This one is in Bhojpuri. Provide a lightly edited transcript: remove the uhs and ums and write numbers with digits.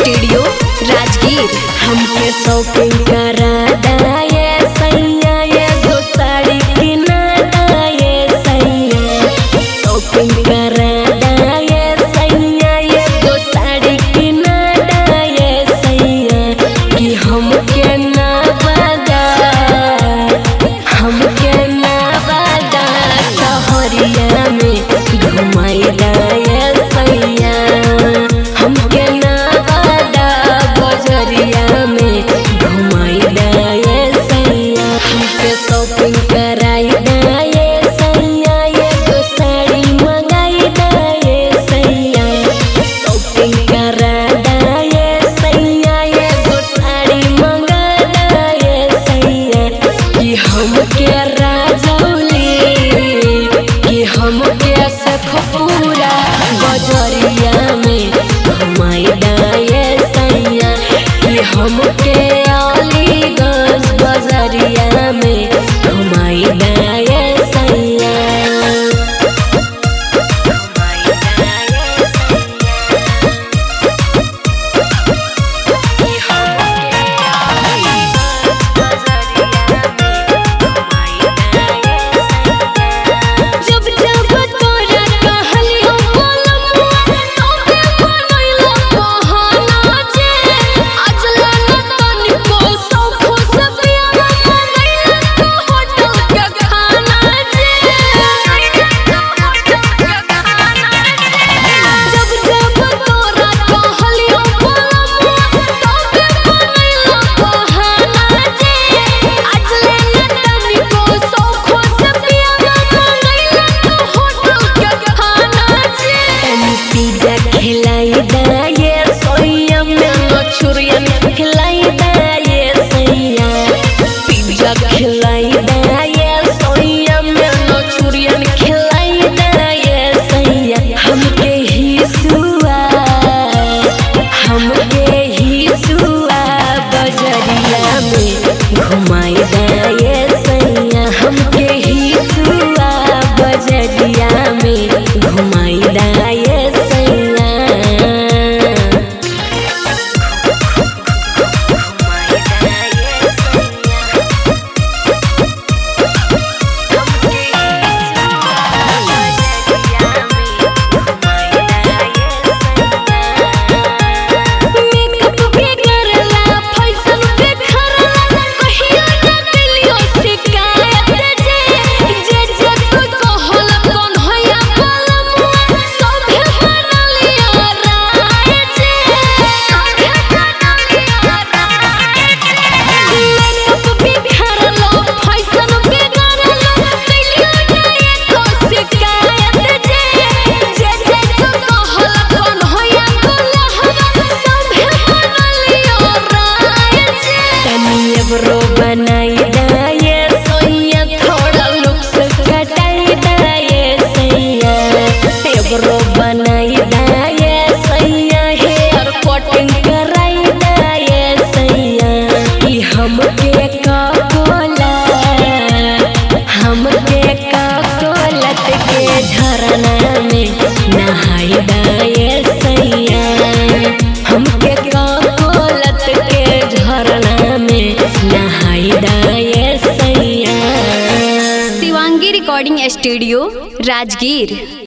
स्टूडियो राजगीर। हमके शॉपिंग करा दाए सैया एगो साड़ी किना दाए सैया। शॉपिंग करा दाए सैया एगो साड़ी किना दाए सैया। कि हमके ना बदा सहरिया में घुमाई दाए सैया। हमके ना बदा बजरिया में घुमाई दाए सैया। हमके शॉपिंग कराई दाए सैया एगो साड़ी मंगाई दाए सैया। शॉपिंग करा दाए सैया एगो साड़ी मंगा दाए सैया। कि हमके हमके सखपुरा बजरिया में घुमाई दाए सैया। कि हमके अलीगंज बजरिया में घुमाई दाए सैया। घुमाई दाए सैया। हमके ही सुआ बजरिया में घुमाई दाए सैया। एब्रो बनाई दाए सैया थोड़ा लुक्स घटाई दाए सैया। एब्रो बनाई दाए सैया हेयर कटिंग कराई दाए सैया। कि हमके काकोलत के झरना में नहाई दाए सैया। हमके काकोलत के झरना में नहाई दाए सैया। Shivangi recording studio Rajgir.